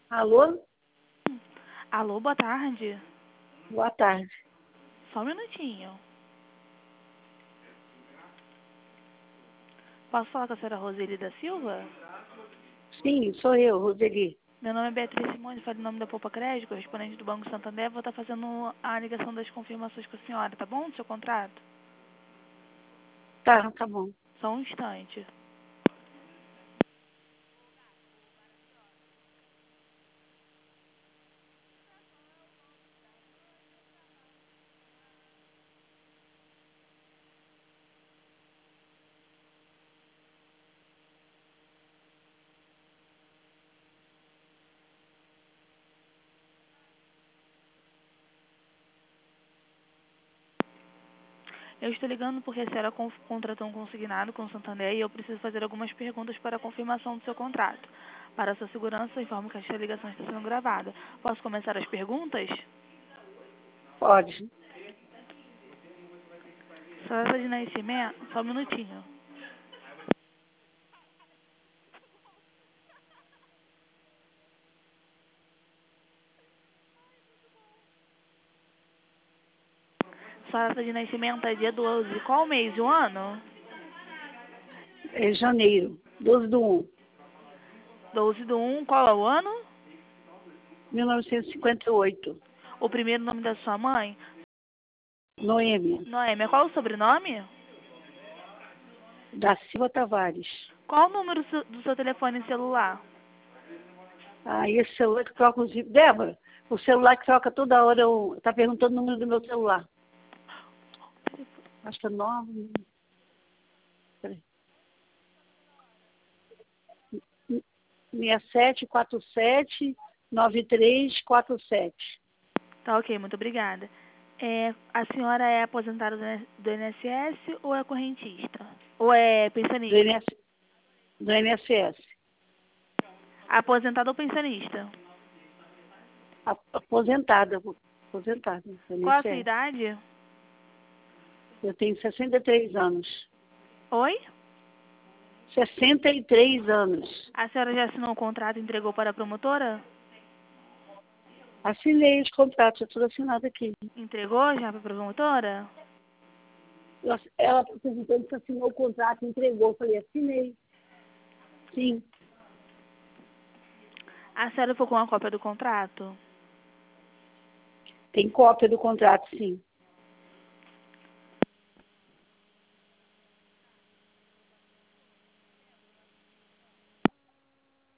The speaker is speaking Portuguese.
Alô? Alô, boa tarde. Boa tarde. Só um minutinho. Posso falar com a senhora Roseli da Silva? Sim, sou eu, Roseli. Meu nome é Beatriz Simões, falo em nome da Poupa Crédito, correspondente do Banco Santander. Vou estar fazendo a ligação das confirmações com a senhora, tá bom? Do seu contrato? Tá bom. Só um instante. Eu estou ligando porque a senhora contratou um consignado com o Santander e eu preciso fazer algumas perguntas para a confirmação do seu contrato. Para a sua segurança, informo que esta ligação está sendo gravada. Posso começar as perguntas? Pode. Sua data de nascimento? Só um minutinho. Sua data de nascimento é dia 12. Qual mês e o ano? É janeiro, 12/1, 12/1. Qual é o ano? 1958. O primeiro nome da sua mãe? Noêmia, Noêmia. Qual o sobrenome? da Silva Tavares. Qual o número do seu telefone celular? Ah, e esse celular que troca os... Débora, o celular que troca toda hora, tá perguntando o número do meu celular. Acho que é 9... Peraí. 6747-9347. Tá ok, muito obrigada. A senhora é aposentada do INSS ou é correntista? Ou é Do, pensionista? do INSS. Aposentada ou pensionista? Aposentada. Aposentada do Qual a sua INSS. idade? Eu tenho 63 anos. Oi? 63 anos. A senhora já assinou o contrato e entregou para a promotora? Assinei os contratos, é tudo assinado aqui. Entregou já para a promotora? Ela perguntando se assinou o contrato, entregou. Eu falei, assinei. Sim, A senhora ficou com uma cópia do contrato? tem cópia do contrato, sim.